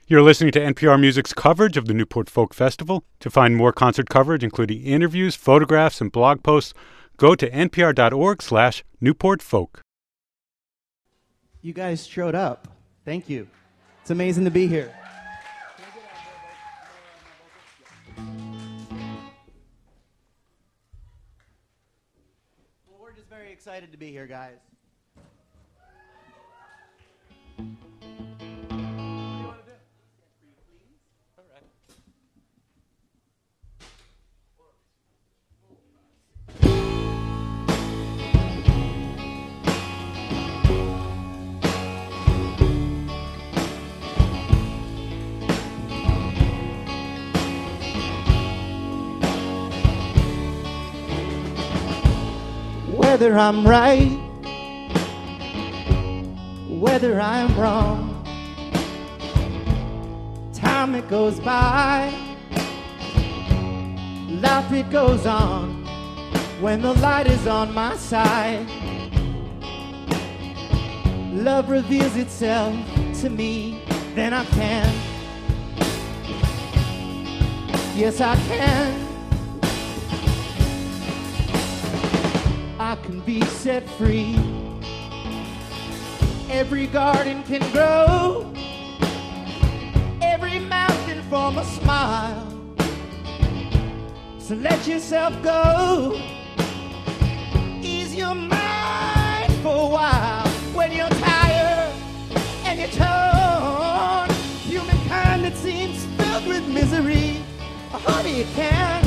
You're listening to NPR Music's coverage of the Newport Folk Festival. To find more concert coverage, including interviews, photographs, and blog posts, go to npr.org/NewportFolk. You guys showed up. Thank you. It's amazing to be here. Well, we're just very excited to be here, guys. Whether I'm right, whether I'm wrong, time it goes by, life it goes on, when the light is on my side. Love reveals itself to me, then I can. Yes, I can. I can be set free. Every garden can grow, every mountain form a smile. So let yourself go, ease your mind for a while. When you're tired and you're torn, humankind that seems filled with misery, honey, you can.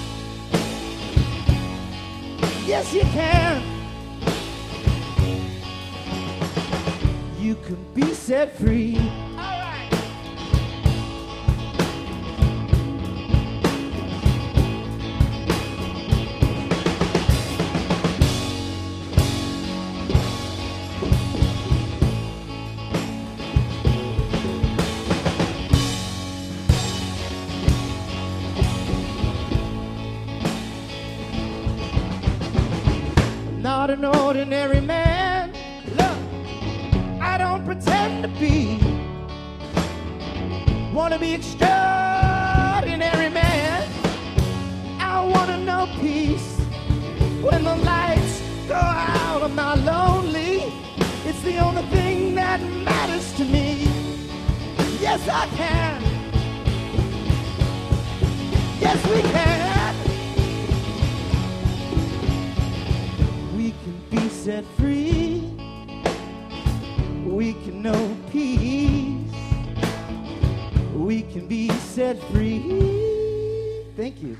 Yes, you can. You can be set free. All right. Not an ordinary man. Look, I don't pretend to be. Wanna be extraordinary man. I wanna know peace. When the lights go out, I'm not lonely. It's the only thing that matters to me. Yes, I can. Yes, we can. Set free, we can know peace, we can be set free. Thank you.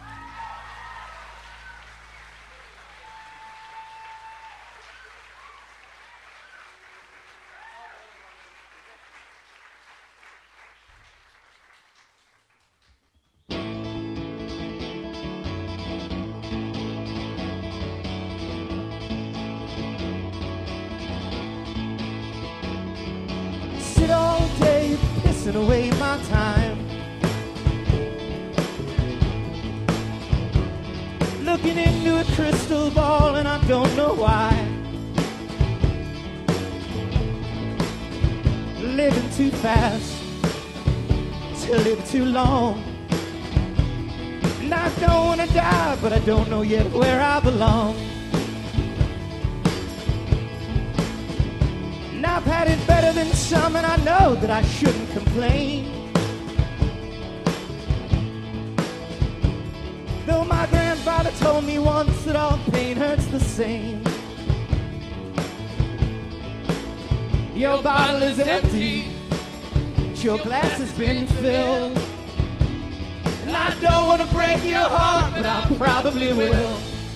Away my time, looking into a crystal ball, and I don't know why. Living too fast to live too long, and I don't want to die, but I don't know yet where I belong. And I've had it better than some, and I know that I shouldn't complain. Though my grandfather told me once that all pain hurts the same. Your bottle is empty, but your glass has been filled. And I don't want to break your heart, but I probably will.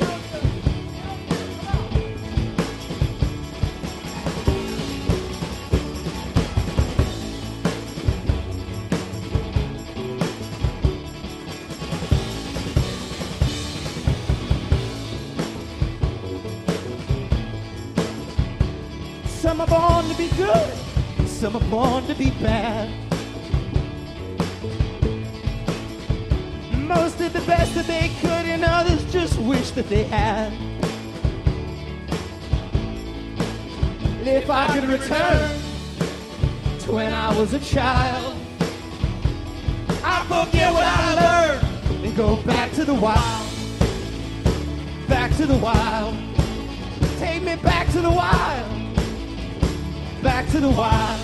Some are born to be good, some are born to be bad. Most did the best that they could, and others just wish that they had. If I could return to when I was a child, I forget what I learned and go back to the wild. Back to the wild. Take me back to the wild. Back to the wild.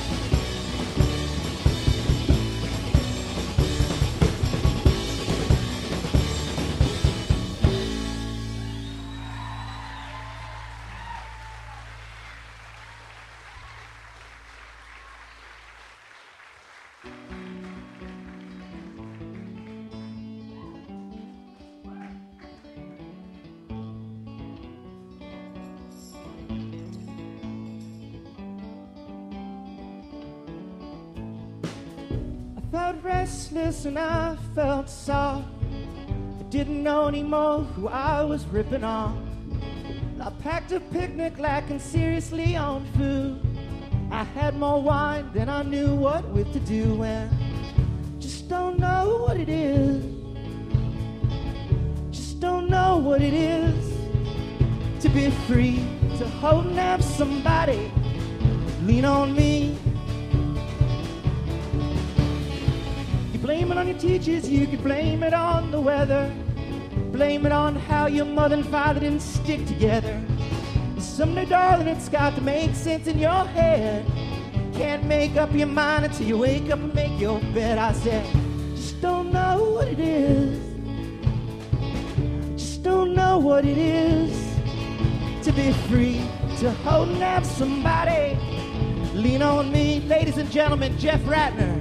I felt restless and I felt soft. I didn't know anymore who I was ripping off. I packed a picnic lacking seriously on food. I had more wine than I knew what with to do, and just don't know what it is. Just don't know what it is to be free, to hold and have somebody lean on me. Blame it on your teachers, you could blame it on the weather. Blame it on how your mother and father didn't stick together. Someday, darling, it's got to make sense in your head. Can't make up your mind until you wake up and make your bed. I said, just don't know what it is. Just don't know what it is to be free, to hold and have somebody lean on me. Ladies and gentlemen, Jeff Ratner.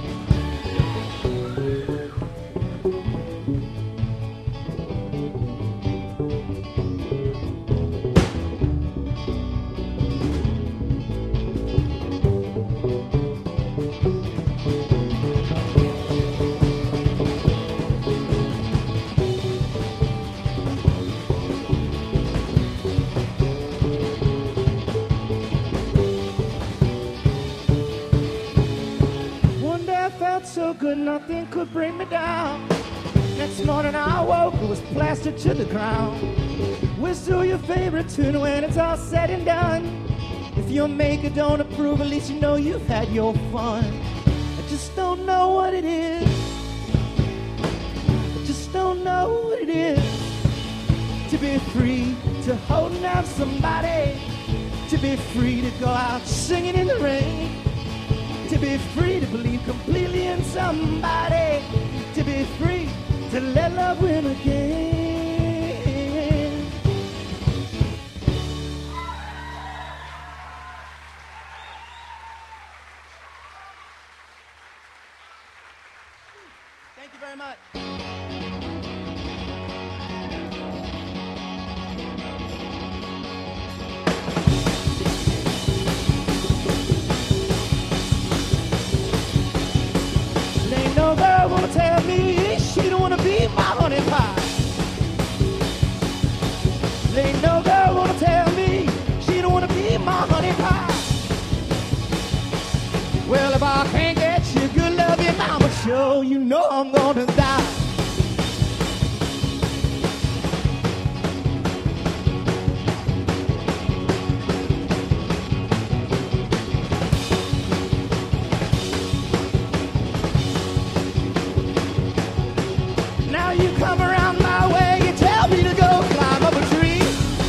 So good, nothing could bring me down. Next morning I woke, it was plastered to the ground. Whistle your favorite tune when it's all said and done. If your maker don't approve, at least you know you've had your fun. I just don't know what it is. I just don't know what it is to be free, to hold and have somebody, to be free to go out singing in the rain. To be free to believe completely in somebody. To be free to let love win again. Thank you very much. No girl wanna tell me she don't wanna be my honey pie. Ain't no girl wanna tell me she don't wanna be my honey pie. Well, if I can't get you good love, your mama show, you know I'm gonna die. You come around my way, you tell me to go climb up a tree.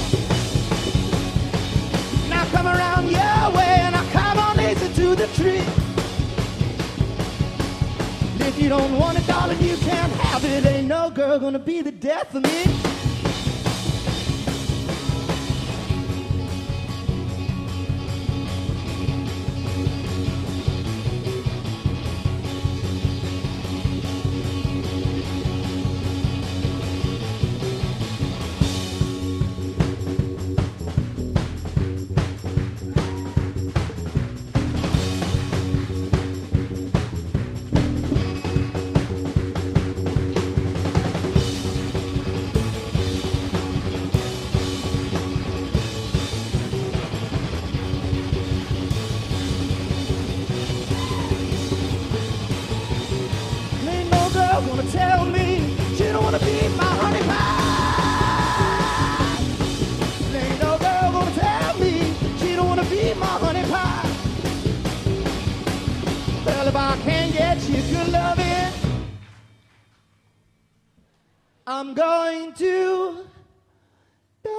Now come around your way and I come on easy to the tree. And if you don't want it, darling, you can't have it. Ain't no girl gonna be the death of me. I'm going to die.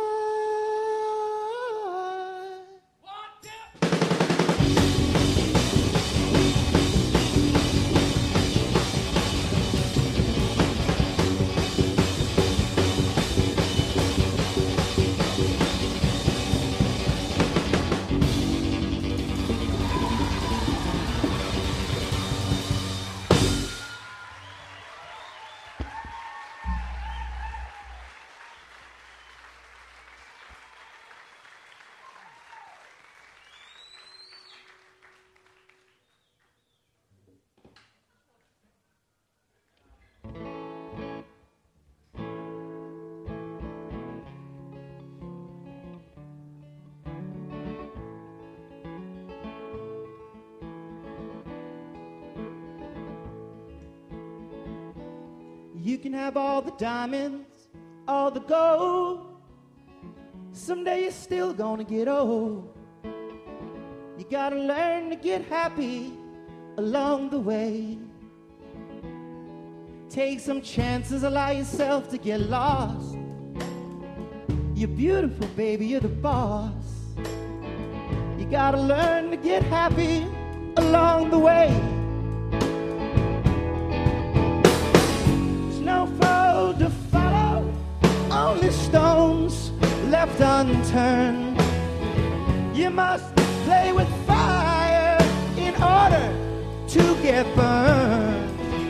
You can have all the diamonds, all the gold. Someday you're still gonna get old. You gotta learn to get happy along the way. Take some chances, allow yourself to get lost. You're beautiful, baby, you're the boss. You gotta learn to get happy along the way. No foe to follow, only stones left unturned. You must play with fire in order to get burned.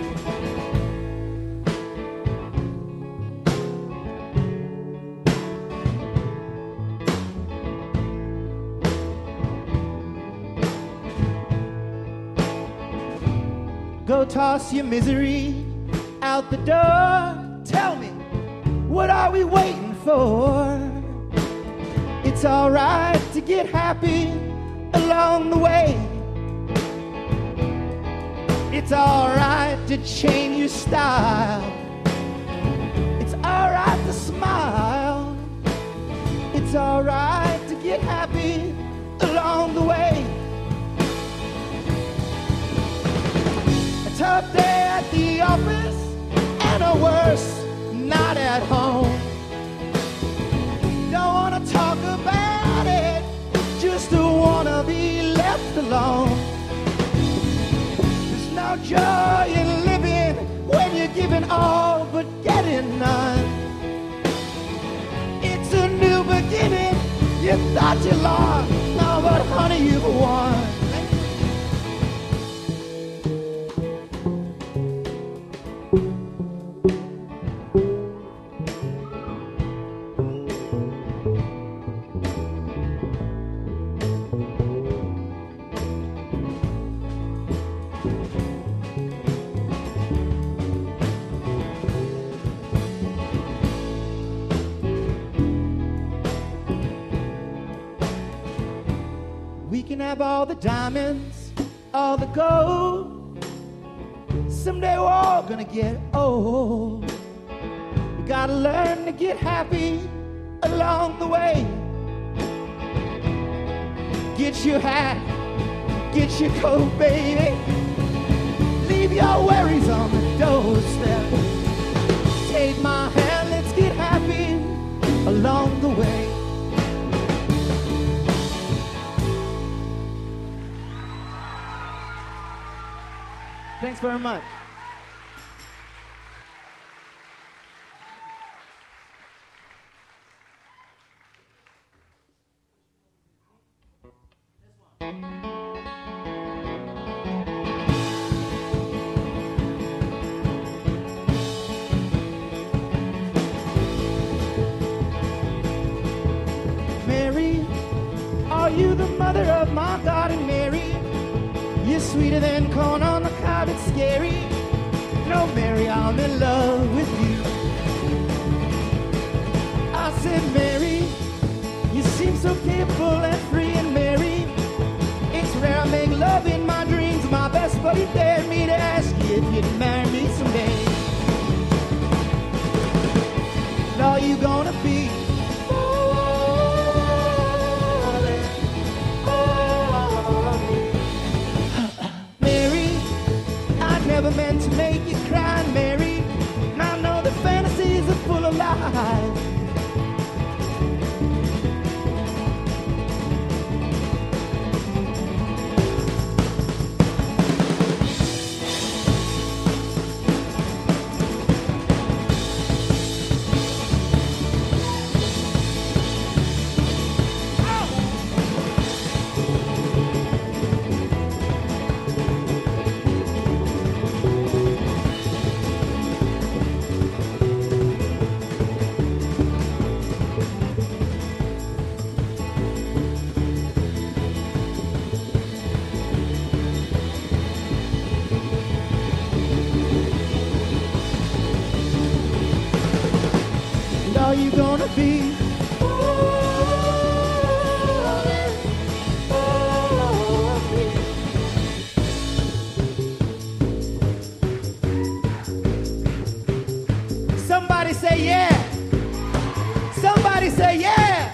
Go toss your misery out the door. Tell me, what are we waiting for? It's alright to get happy along the way. It's alright to change your style. It's alright to smile. It's alright to get happy along the way. A tough day at the office, and a worse night at home. Don't wanna talk about it, just wanna be left alone. There's no joy in living when you're giving all but getting none. It's a new beginning, you thought you lost, no, but honey, you've won. We can have all the diamonds, all the gold. Someday we're all gonna get old. You gotta learn to get happy along the way. Get your hat, get your coat, baby. Leave your worries on the doorstep. Take my hand, let's get happy along the way. Thanks very much. Mary, are you the mother of my garden, Mary? You're sweeter than corn on the cob, it's scary. No, Mary, I'm in love with you. I said, Mary, you seem so capable and free. And Mary, it's rare I make love in my dreams. My best buddy dared me to ask you if you'd marry me someday. And are you gonna be never meant to make you cry, Mary? And I know the fantasies are life. Are you gonna be? Somebody say yeah. Somebody say yeah.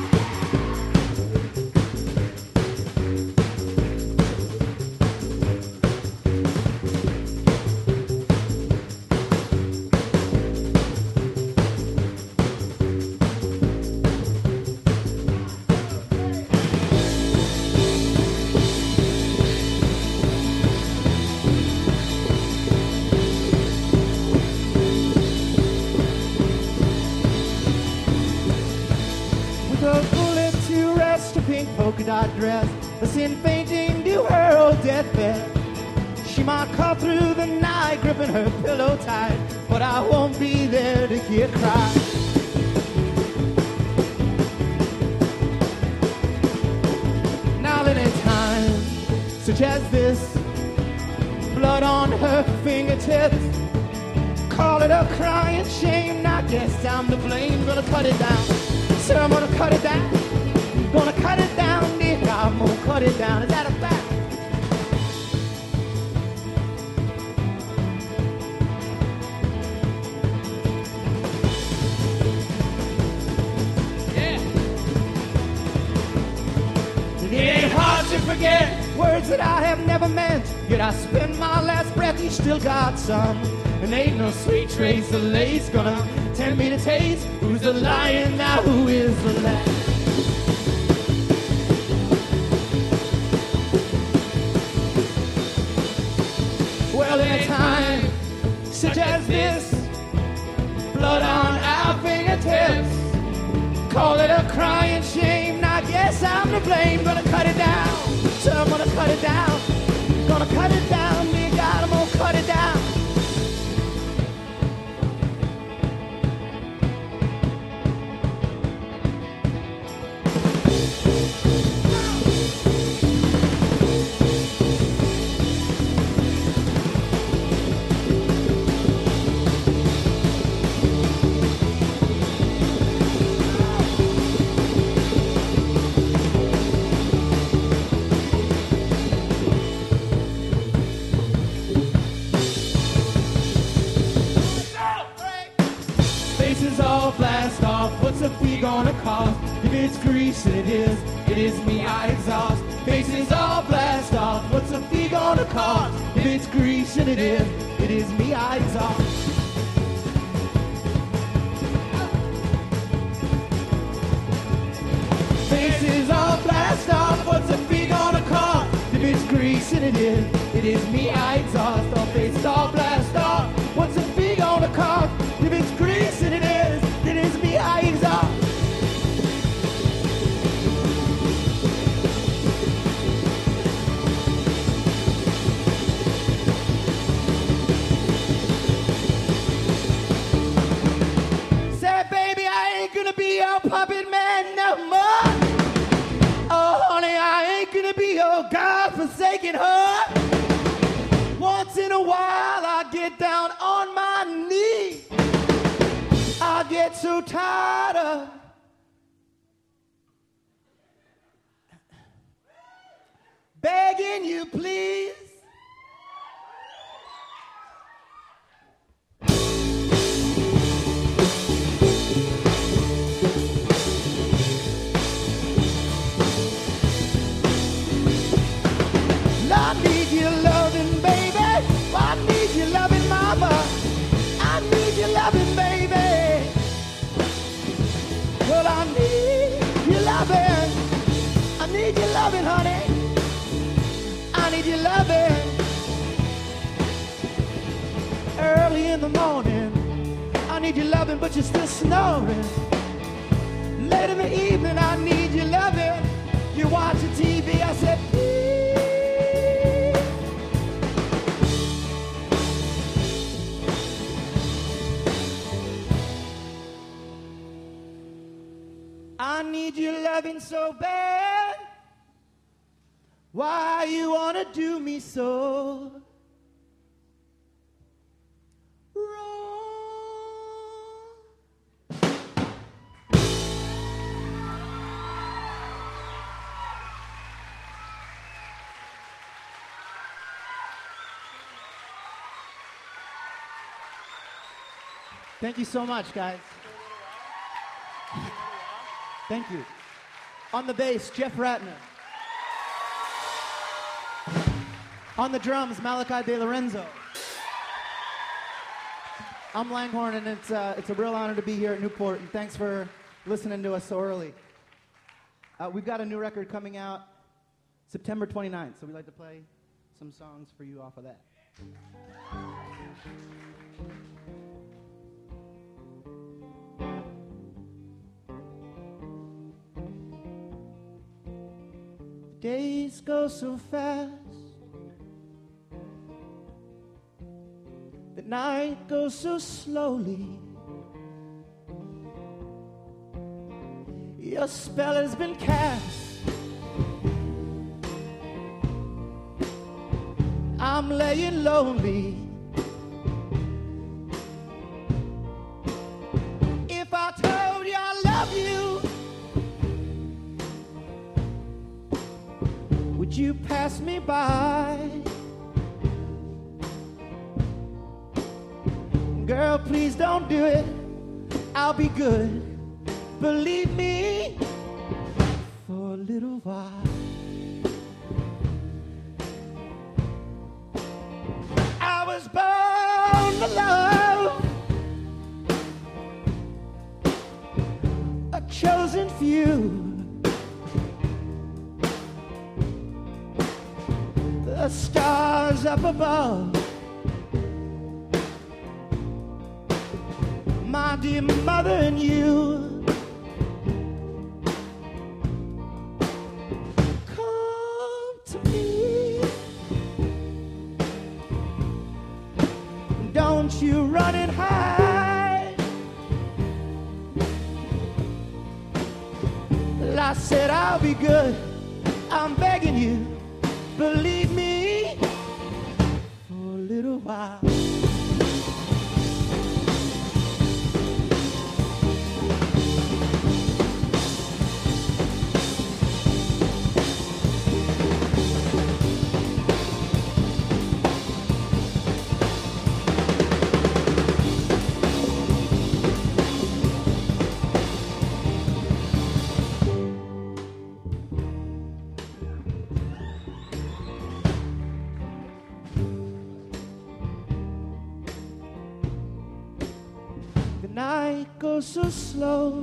Polka dot dress, a sin fainting to her old deathbed. She might call through the night, gripping her pillow tight, but I won't be there to hear cry. Now any time such as this, blood on her fingertips, call it a crying shame. I guess I'm to blame. Gonna cut it down, sir. I'm gonna cut it down. Gonna cut it down, nigga, I'm gonna cut it down. Is that a fact? Yeah. It ain't hard to forget words that I have never meant. Yet I spend my last breath, you still got some. And ain't no sweet trace of lace gonna tempt me to taste. Who's the lion now, who is the lamb? Well, in a time such as this, blood on our fingertips, call it a crying shame. I guess I'm to blame. Gonna cut it down, so I'm gonna cut it down. Gonna cut it down, nigga, I'm gonna cut it down. Blast off, what's a fee gonna cost? If it's grease, it is me I exhaust. Faces all blast off, what's a fee gonna cost? If it's grease, and it is me I exhaust. Faces all blast off, what's a fee gonna cost? If it's grease, and it is me I exhaust. All faces all blast off, what's a fee gonna cost? If it's grease, and it is me I exhaust. Say, baby, I ain't gonna be your puppet man no more. Oh, honey, I ain't gonna be your God-forsaken whore. Once in a while, I get down on my knees. I get so tired of begging you, please. I need your loving, baby. I need your loving, mama. I need your loving, baby. in the morning, I need your loving, but you're still snoring. Late in the evening, I need your loving. You're watching TV, I said, please. I need your loving so bad. Why you wanna do me so wrong? Thank you so much, guys. Thank you. On the bass, Jeff Ratner. On the drums, Malachi De Lorenzo. I'm Langhorne, and it's a real honor to be here at Newport, and thanks for listening to us so early. We've got a new record coming out September 29th, so we'd like to play some songs for you off of that. Days go so fast, the night goes so slowly. Your spell has been cast. I'm laying lonely. If I told you I love you, would you pass me by? Girl, please don't do it. I'll be good. Believe me, for a little while. I was born to love a chosen few. The stars up above, my dear mother and you. Come to me, don't you run and hide. I said I'll be good, I'm begging you. Believe me, for a little while. Night goes so slow,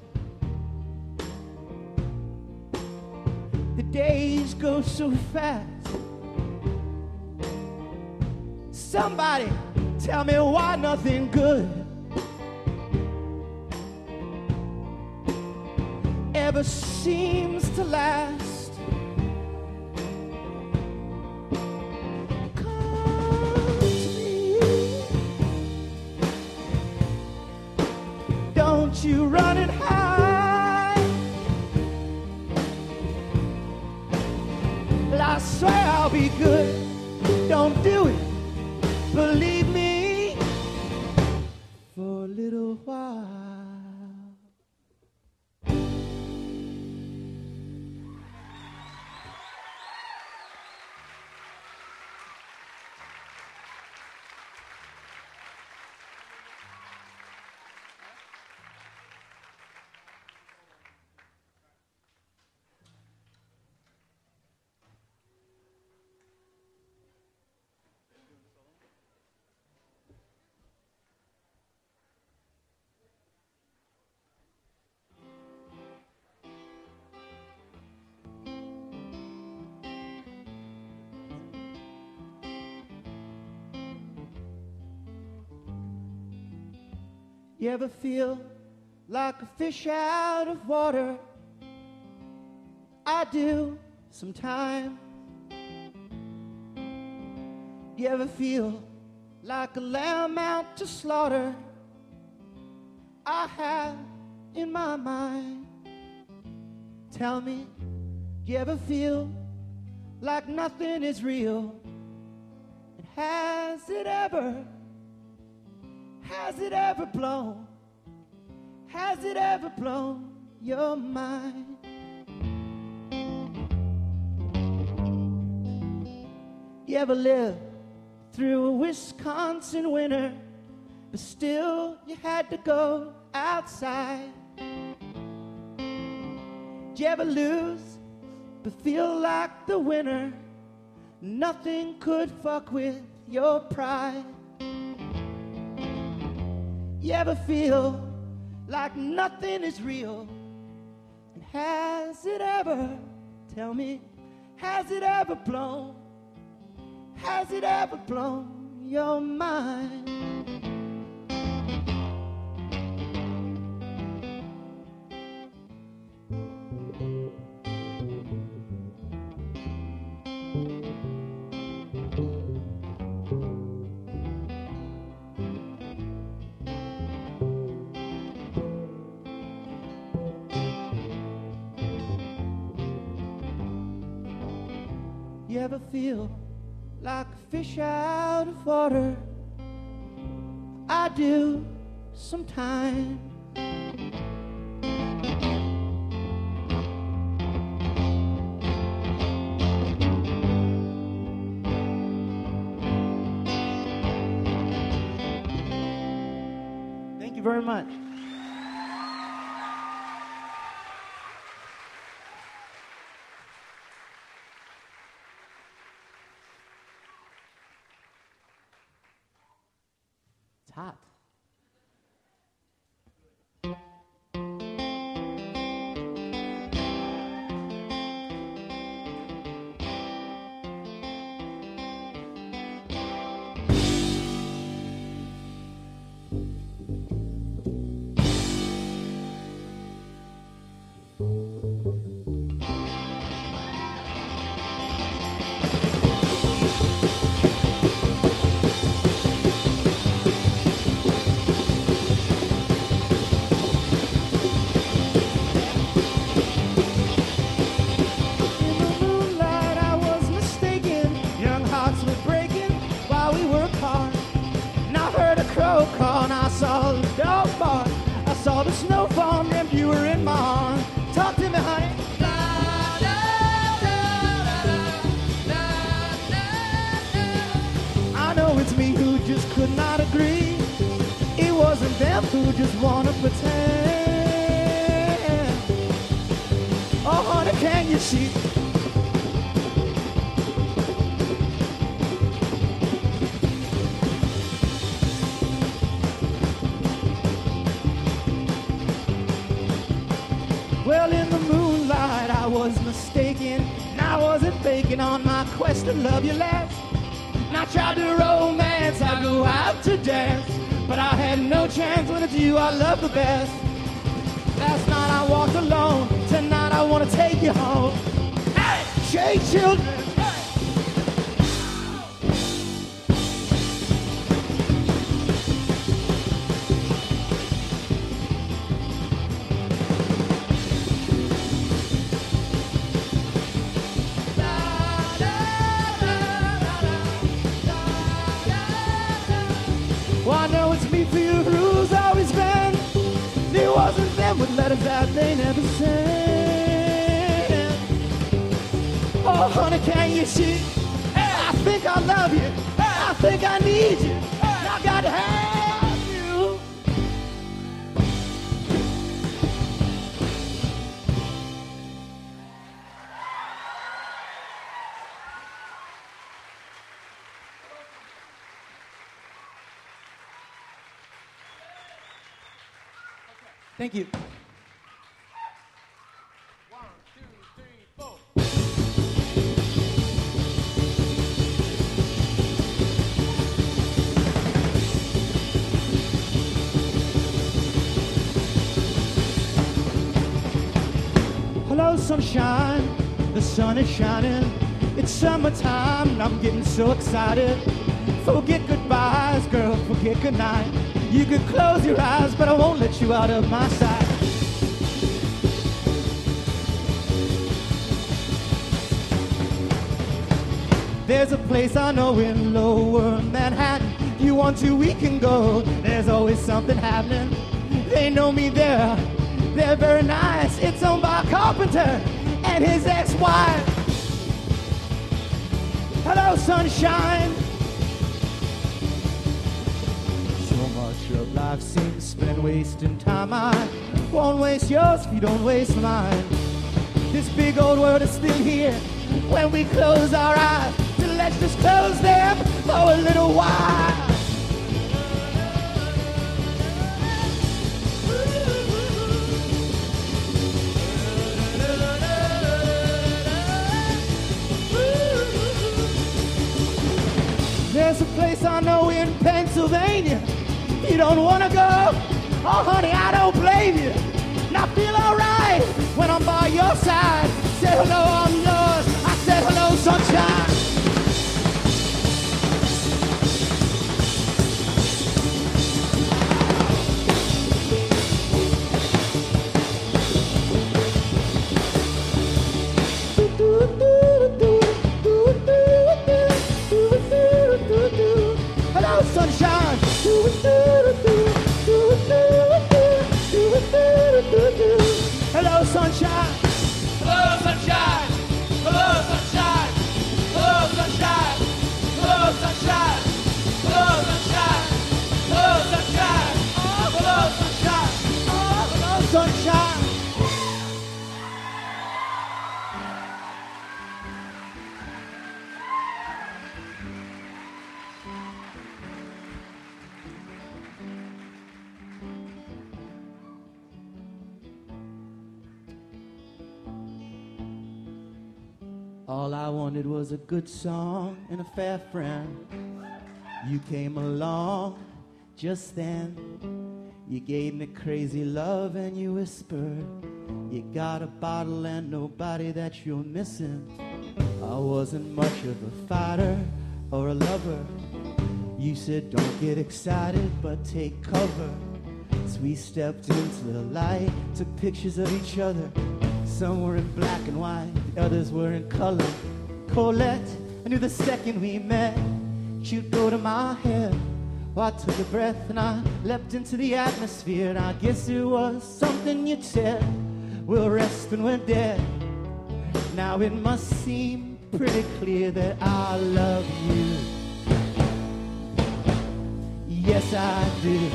the days go so fast. Somebody tell me why nothing good ever seems to last. Don't you run and hide. Well, I swear I'll be good. Don't do it. Believe me, for a little while. You ever feel like a fish out of water? I do sometimes. You ever feel like a lamb out to slaughter? I have in my mind. Tell me, you ever feel like nothing is real? And has it ever blown? Has it ever blown your mind? You ever live through a Wisconsin winter, but still you had to go outside? Did you ever lose, but feel like the winner? Nothing could fuck with your pride. You ever feel like nothing is real? And has it ever, tell me, has it ever blown? Has it ever blown your mind? You ever feel like a fish out of water? I do sometimes. Thank you very much. Hot. And I saw the dog bark, I saw the snow fall, and you were in my arms. Talk to me, honey. I know it's me who just could not agree. It wasn't them who just wanna pretend. Oh, honey, can you see? Well, in the moonlight I was mistaken, and I wasn't faking on my quest to love you less. And I tried to romance, I go out to dance, but I had no chance. When it's you I love the best. Last night I walked alone, tonight I want to take you home. Hey, shake children. Well, I know it's me for you who's always been. It wasn't them with letters that they never sent. Oh, honey, can you see? I think I love you. I think I need you. I got to have you. Thank you. 1, 2, 3, 4. sunshine, the sun is shining. It's summertime and I'm getting so excited. Forget goodbyes, girl, forget goodnight. You can close your eyes, but I won't let you out of my sight. There's a place I know in Lower Manhattan. You want to, we can go. There's always something happening. They know me there. They're very nice. It's owned by a carpenter and his ex-wife. Hello, sunshine. So much of life seems spent wasting time. I won't waste yours if you don't waste mine. This big old world is still here when we close our eyes. So let's just close them for a little while. There's a place I know in Pennsylvania. You don't want to go? Oh, honey, I don't blame you. And I feel alright when I'm by your side. Say hello, I'm yours. I said hello, sunshine. Hello, sunshine. Hello, sunshine. Hello, sunshine. Hello, sunshine. Hello, sunshine. Hello, sunshine. Hello, sunshine. Hello, sunshine. Oh, hello, sunshine. Oh, hello, sunshine. All I wanted was a good song and a fair friend. You came along just then. You gave me crazy love and you whispered you got a bottle and nobody that you're missing. I wasn't much of a fighter or a lover. You said don't get excited but take cover. So we stepped into the light, took pictures of each other. Some were in black and white, the others were in color. Colette, I knew the second we met she'd go to my head. Well, I took a breath and I leapt into the atmosphere. And I guess it was something you'd said. We'll rest when we're dead. Now it must seem pretty clear that I love you. Yes, I do.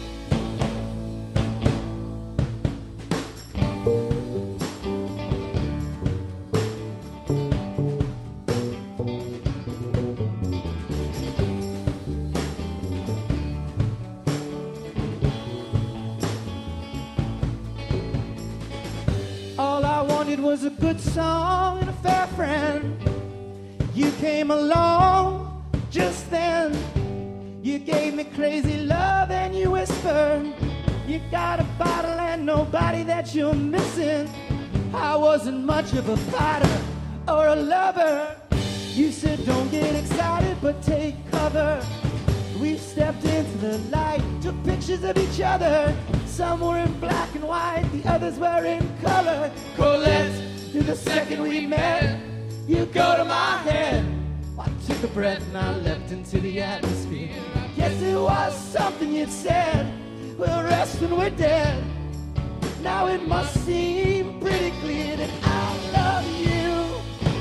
It was a good song and a fair friend. You came along just then. You gave me crazy love and you whispered you got a bottle and nobody that you're missing. I wasn't much of a fighter or a lover. You said don't get excited but take cover. We stepped into the light, took pictures of each other. Some were in black and white, the others were in color. Colette, to the second we met, you go to my head. I took a breath and I leapt into the atmosphere. Guess it was something you'd said. We'll rest when we're dead. Now it must seem pretty clear that I love you.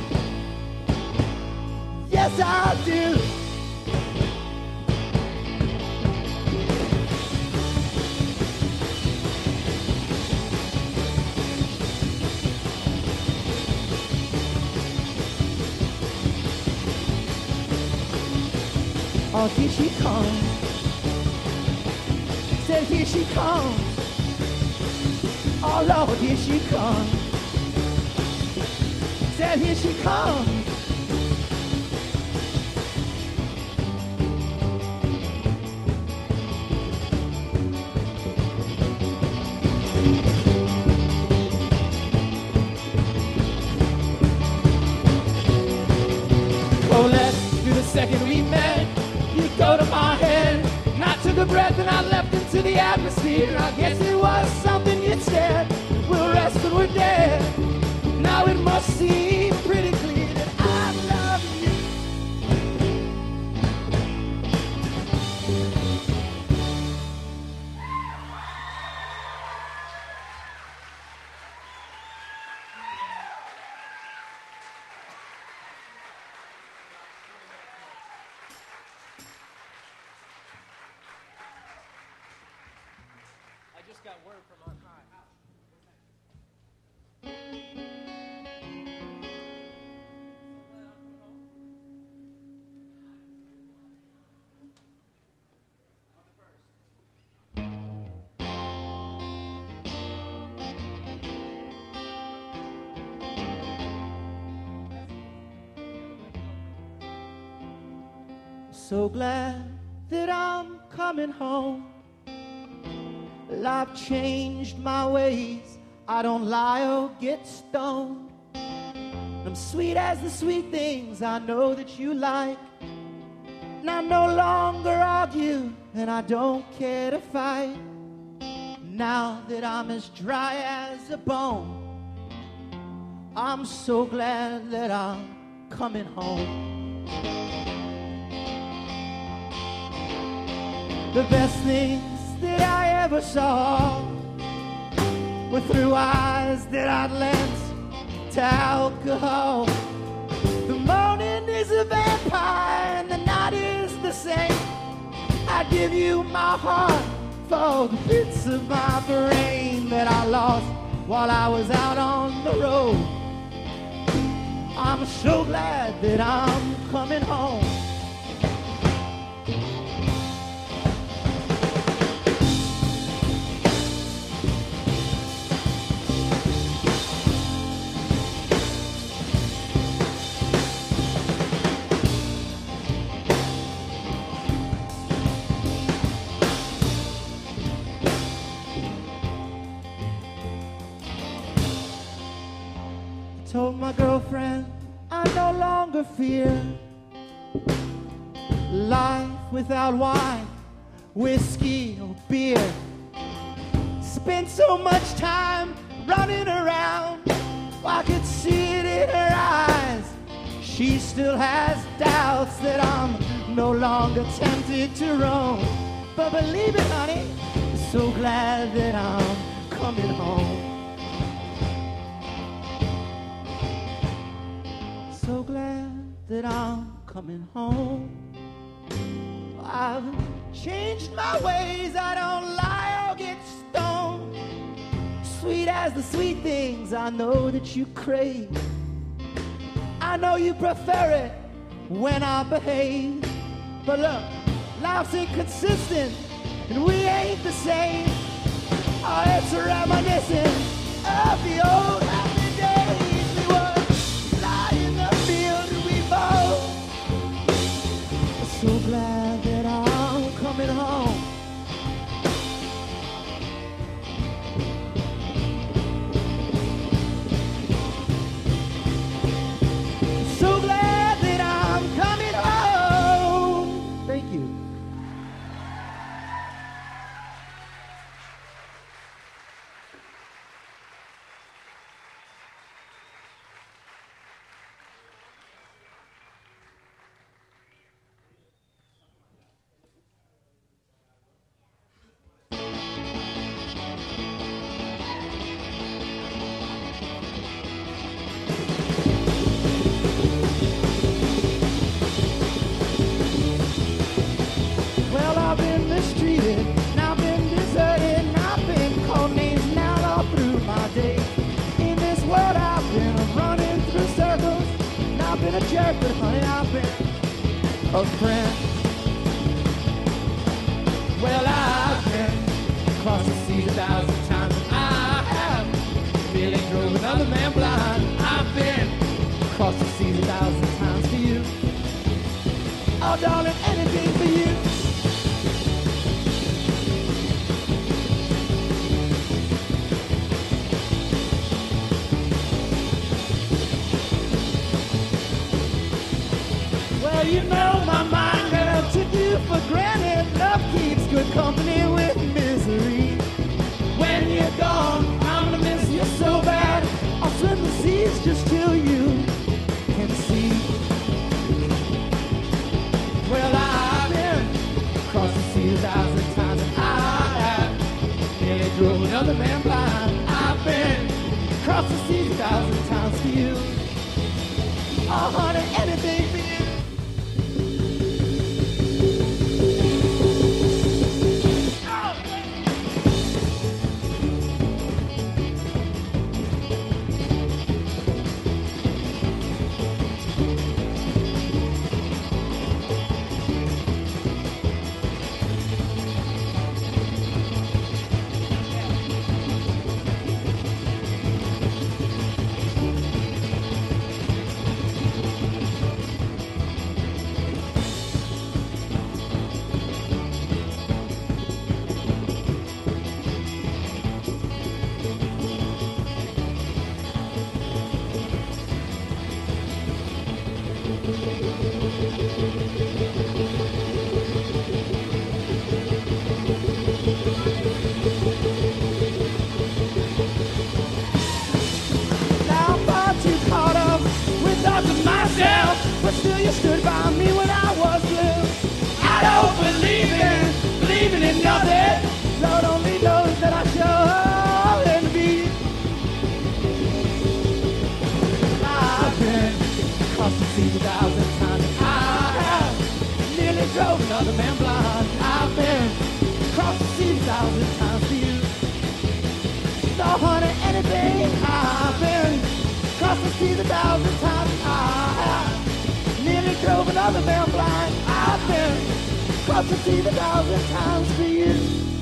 Yes, I do. Oh, here she comes. Said here she comes. Oh, Lord, here she comes. Said here she comes. second we met, you go to my head. And I took a breath and I left into the atmosphere. I guess it was something you said. We'll rest when we're dead. Now it must seem pretty clear that I love you. I just got word from on high. So glad that I'm coming home. Well, I've changed my ways. I don't lie or get stoned. I'm sweet as the sweet things I know that you like. And I no longer argue, and I don't care to fight. Now that I'm as dry as a bone, I'm so glad that I'm coming home. The best things that I ever saw were through eyes that I'd lent to alcohol. The morning is a vampire and the night is the same. I give you my heart for the bits of my brain that I lost while I was out on the road. I'm so glad that I'm coming home. Told my girlfriend I no longer fear life without wine, whiskey or beer. Spent so much time running around, I could see it in her eyes. She still has doubts that I'm no longer tempted to roam. But believe it, honey, I'm so glad that I'm coming home. So glad that I'm coming home. I've changed my ways, I don't lie or get stoned. Sweet as the sweet things I know that you crave. I know you prefer it when I behave. But look, life's inconsistent and we ain't the same. Oh, it's reminiscent of the old happy days. We were so glad that I'm coming home. So glad that I'm coming home. Thank you. I've been mistreated, and I've been deserted, and I've been called names now all through my day. In this world I've been running through circles, and I've been a jerk, but honey, I've been a friend. Well, I've been across the seas 1,000 times, and I have nearly drove another man blind. I've been across the seas 1,000 times for you. Oh, darling, anything for you. You know my said love keeps good company with misery. When you're gone, I'm gonna miss you so bad. I'll swim the seas just till you can see. Well, I've been across the sea 1,000 times, and I have nearly drove another man blind. I've been across the sea 1,000 times for you. Oh, honey, anything for you. But still you stood by me when I was blue. I don't believe in nothing. Lord only knows that I sure envy. I've been across the sea 1,000 times. I have nearly drove another man blind. I've been across the sea 1,000 times for you. So honey, anything. I've been across the sea 1,000 times. I have nearly drove another man blind. I've been across the sea 1,000 times for you.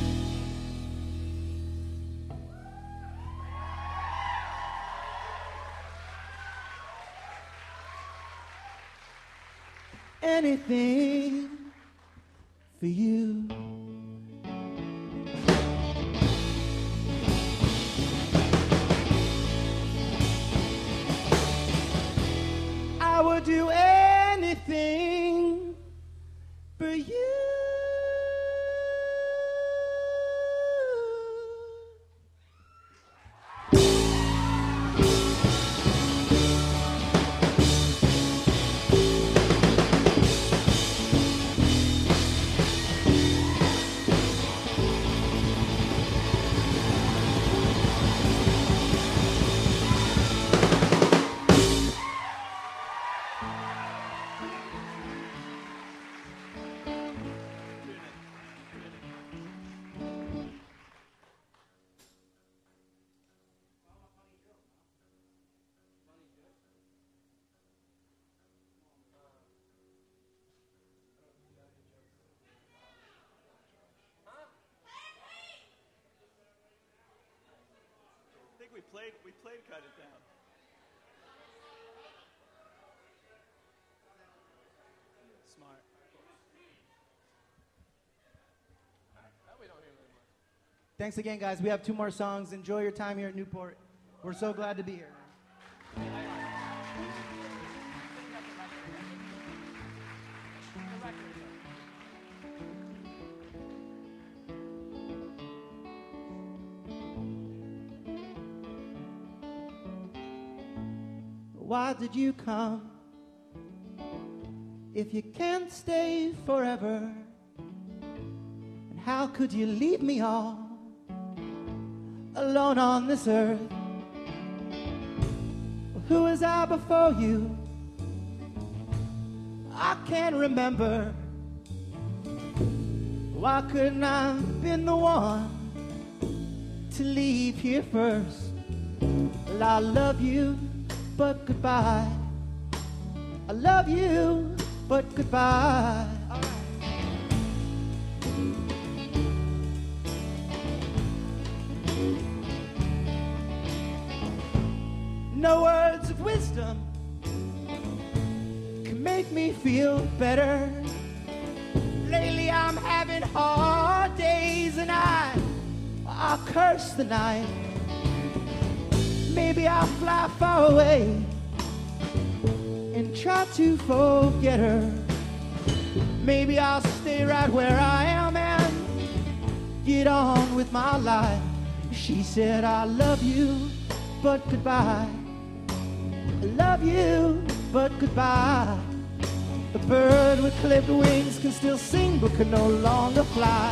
Anything for you. I would do anything for you. We played Cut It Down. Smart. Thanks again, guys. We have 2 more songs. Enjoy your time here at Newport. We're so glad to be here. Why did you come if you can't stay forever? And how could you leave me all alone on this earth? Who was I before you? I can't remember. Why couldn't I have been the one to leave here first? Well, I love you, but goodbye. I love you, but goodbye. No words of wisdom can make me feel better. Lately I'm having hard days and I'll curse the night. Maybe I'll fly far away and try to forget her. maybe I'll stay right where I am and get on with my life. She said, I love you, but goodbye. I love you, but goodbye. A bird with clipped wings can still sing, but can no longer fly.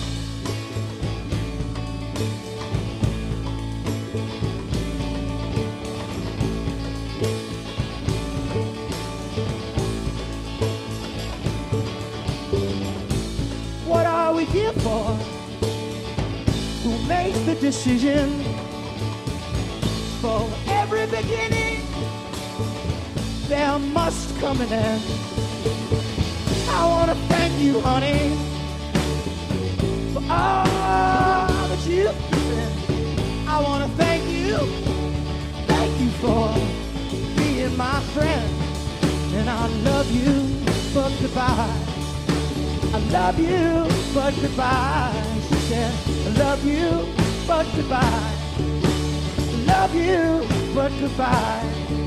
What are we here for? Who makes the decision? For every beginning there must come an end. I want to thank you, honey, for all that you've given. I want to thank you for being my friend. And I love you, but goodbye. I love you, but goodbye. She said, I love you, but goodbye. I love you, but goodbye.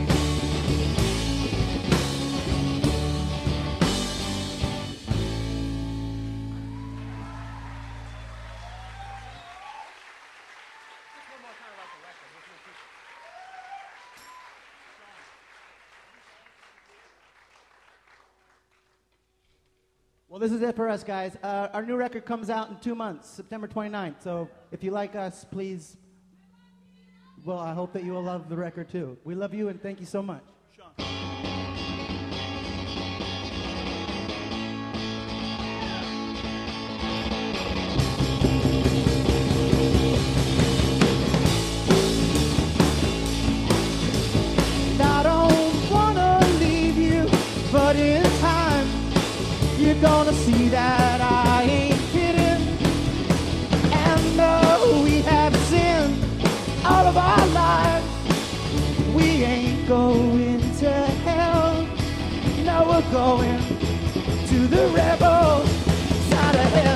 Well, this is it for us, guys. Our new record comes out in 2 months, September 29th. So if you like us, please, well, I hope that you will love the record too. We love you and thank you so much. I don't want to leave you, but in time you're gonna see that I ain't kidding. And though we have sinned all of our lives, we ain't going to hell. No, we're going to the rebel side of hell.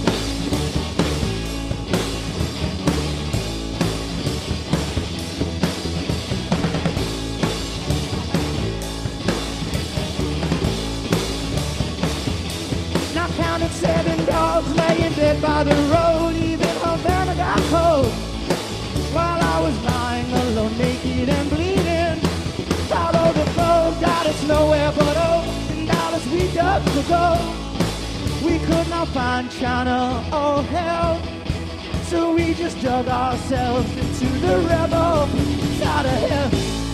Counted 7 dogs laying dead by the road. Even Havana got cold while I was lying alone, naked and bleeding. Followed the flow, got us nowhere but $10 we dug for gold. We could not find China or hell, so we just dug ourselves into the rebel side of hell.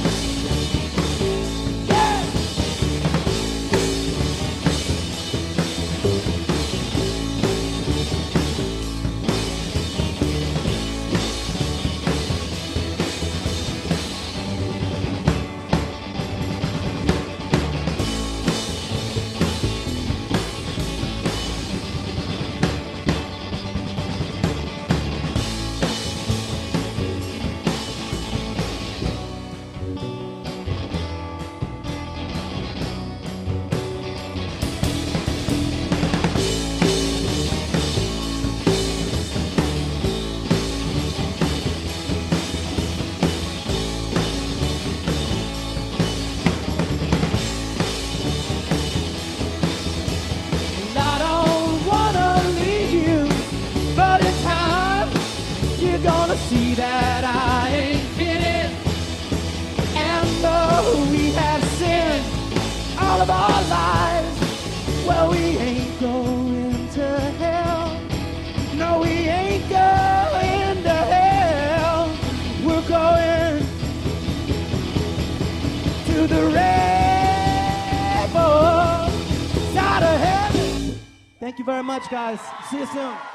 See that I ain't fitting. And though we have sinned all of our lives, well, we ain't going to hell. No, we ain't going to hell. We're going to the rebel side of heaven. Thank you very much, guys. See you soon.